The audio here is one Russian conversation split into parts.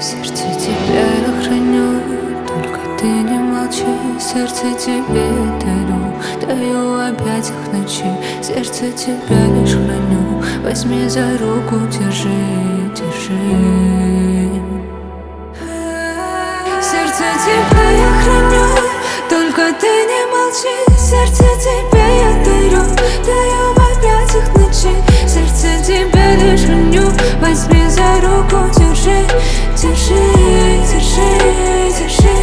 сердце тебя я храню, только ты не молчи. Сердце тебе даю в объятиях ночи. Сердце тебя лишь храню, возьми за руку, держи, держи. Сердце тебя я храню, только ты не молчи. Сердце тебе я даю в объятиях ночи. Сердце тебя лишь храню, возьми за руку, держи, держи, держи, держи.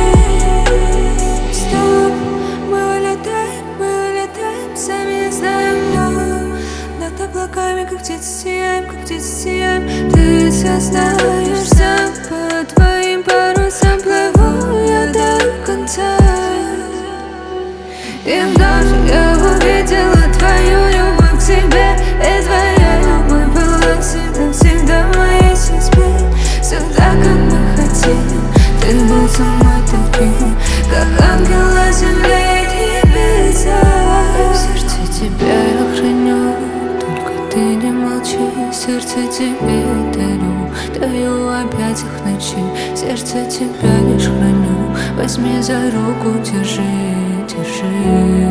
Стоп, мы улетаем, сами не знаем, но над облаками, как птицы сияем. Ты все знаешь, сам по твоим парусам плыву я до конца. И вновь я увидела твою любовь к себе, и твоя любовь была всегда в моей судьбе. Всегда, как мы хотели, ты был со мной таким, как ангел на земле и небеса. В сердце тебя я храню, только ты не молчи. Сердце тебе даю в объятиях ночи. Сердце тебя лишь храню, возьми за руку, держи, держи.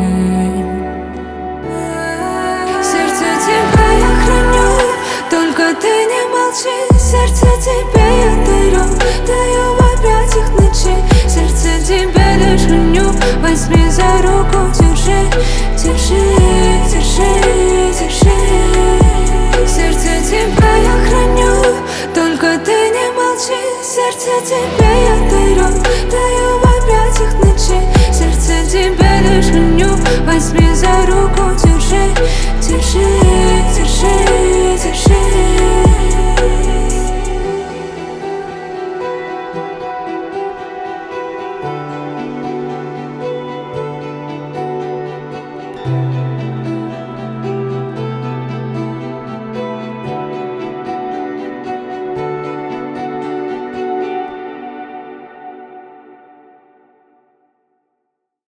Сердце тебя я храню, только ты не молчи. Сердце тебе я даю в объятиях ночи. Сердце тебя лишь храню, возьми за руку, держи, держи, держи, держи. Сердце тебя я храню, только ты не молчи. Сердце тебе я даю